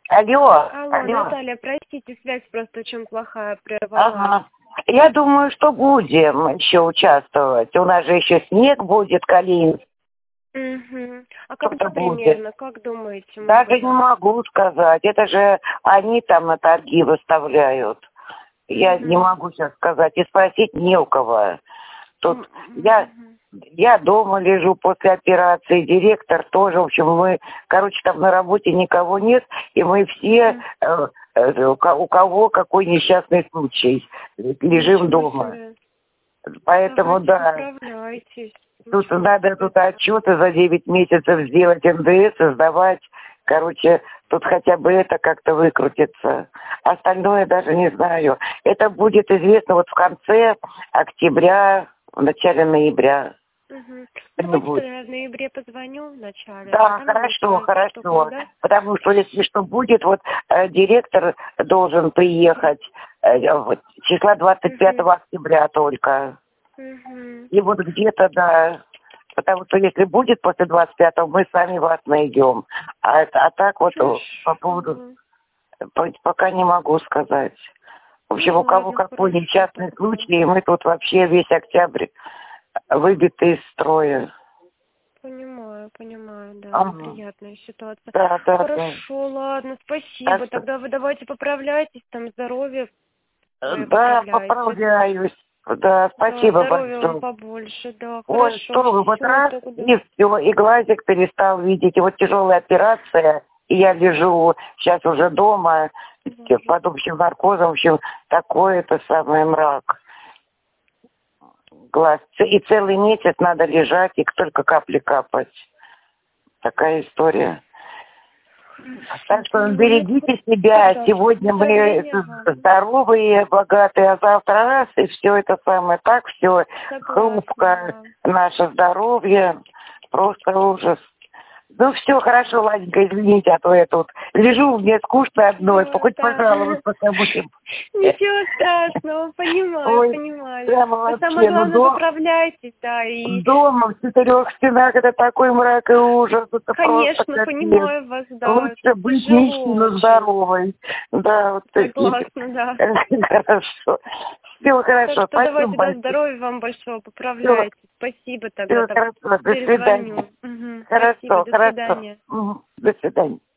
Алло, Алло, алло. Наталья, простите, связь просто очень плохая, прервалась. Ага. Я думаю, что будем еще участвовать. У нас же еще снег будет, Калин. Угу. А когда Что-то будет. примерно, как думаете, мы Даже не будем? могу сказать. Это же они там на торги выставляют. Я не Угу. могу сейчас сказать. И спросить не у кого. Тут я, Угу. я дома лежу после операции, директор тоже. В общем, мы, короче, там на работе никого нет, и мы все, у кого какой несчастный случай, лежим Ничего дома. себе. Поэтому, Давайте да, поправляйтесь. тут Ничего надо себе. тут отчеты за 9 месяцев сделать НДС, сдавать. Короче, тут хотя бы это как-то выкрутится. Остальное даже не знаю. Это будет известно вот в конце октября, в начале ноября. Угу. Давайте Что-нибудь. тогда в ноябре позвоню в начале, а Да, там уже хорошо, что хорошо. когда. Потому что если что будет, вот директор должен приехать вот, числа 25 Угу. октября только. Угу. И вот где-то, да, потому что если будет после 25-го, мы сами вас найдем. А так вот по поводу, Хорошо. пока не могу сказать. В общем, Ну у кого ладно, какой хорошо несчастный тогда. случай, и мы тут вообще весь октябрь выбиты из строя. Понимаю, да, Ага. неприятная ситуация. Да, да, да. Хорошо, ладно, Так спасибо. что, Тогда вы давайте поправляйтесь, там здоровье свое да, поправляйте. поправляюсь. Да, Да, спасибо здоровья вам большое. побольше, да, Ой, хорошо, что вы, вот все раз, тогда. и все, и глазик перестал видеть, и вот тяжелая операция, и я лежу сейчас уже дома, Боже. под общим наркозом, в общем, такой это самый мрак. Глаз. И целый месяц надо лежать, и только капли капать. Такая история. Хорошо, Так что поняла. Ну, берегите себя. тогда Сегодня мы поздравления вам. здоровые, богатые, а завтра раз, и все это самое так, все Согласна, хрупко, да. наше здоровье, просто ужас. Ну все, хорошо, Ладенька, извините, а то я тут лежу, мне скучно одной, Да, хоть да. пожалуйста, кому-нибудь. Ничего страшного, понимаю, Ой, понимаю. прямо Но самое вообще, ну главное, поправляйтесь, да, и дома в 4 стенах это такой мрак и ужас, это просто конечно, капец. понимаю вас, да, Лучше быть нищей, тяжело но очень. здоровой. Да, вот такие. Согласна, да. Хорошо. Все Так хорошо, что спасибо давайте, да, большое. здоровья вам большого, Все, поправляйтесь. Спасибо тогда, все так хорошо, до свидания. перезвоню. Угу. Спасибо, Хорошо, до хорошо. свидания. Мгм. До свидания.